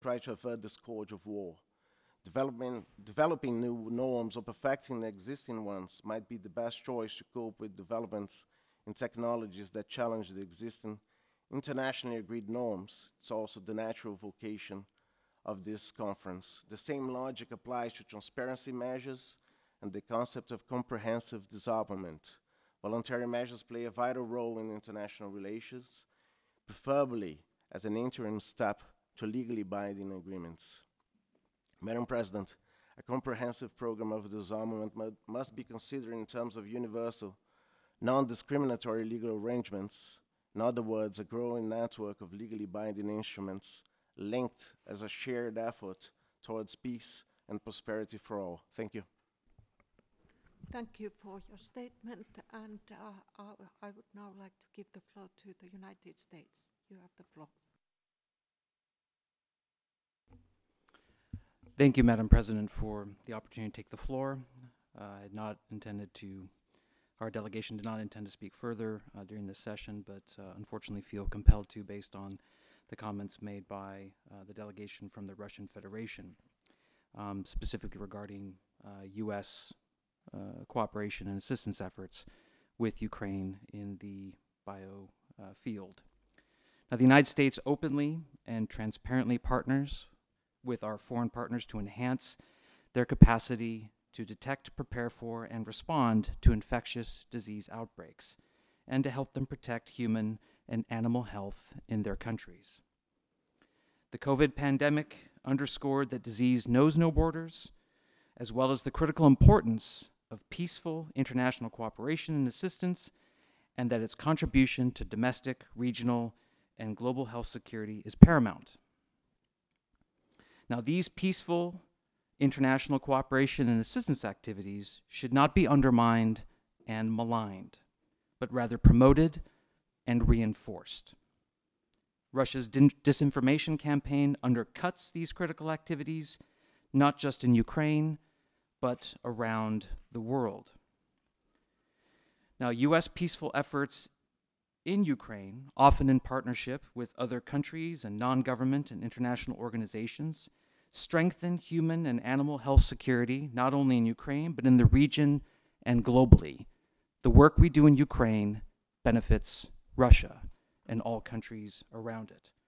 try to avert the scourge of war. Developing new norms or perfecting existing ones might be the best choice to cope with developments in technologies that challenge the existing internationally agreed norms. It's also the natural vocation of this conference. The same logic applies to transparency measures and the concept of comprehensive disarmament. Voluntary measures play a vital role in international relations, preferably as an interim step to legally binding agreements. Madam President, a comprehensive program of disarmament must be considered in terms of universal, non-discriminatory legal arrangements, in other words, a growing network of legally binding instruments linked as a shared effort towards peace and prosperity for all. Thank you. Thank you for your statement, and I would now like to give the floor to the United States. You have the floor. Thank you, Madam President, for the opportunity to take the floor. I had not intended to, our delegation did not intend to speak further during this session, but unfortunately feel compelled to based on the comments made by the delegation from the Russian Federation, specifically regarding U.S. Cooperation and assistance efforts with Ukraine in the bio field. Now, the United States openly and transparently partners with our foreign partners to enhance their capacity to detect, prepare for, and respond to infectious disease outbreaks, and to help them protect human and animal health in their countries. The COVID pandemic underscored that disease knows no borders, as well as the critical importance of peaceful international cooperation and assistance, and that its contribution to domestic, regional, and global health security is paramount. Now, these peaceful international cooperation and assistance activities should not be undermined and maligned, but rather promoted and reinforced. Russia's disinformation campaign undercuts these critical activities, not just in Ukraine, but around the world. Now, U.S. peaceful efforts in Ukraine, often in partnership with other countries and non-government and international organizations, strengthen human and animal health security, not only in Ukraine, but in the region and globally. The work we do in Ukraine benefits Russia and all countries around it.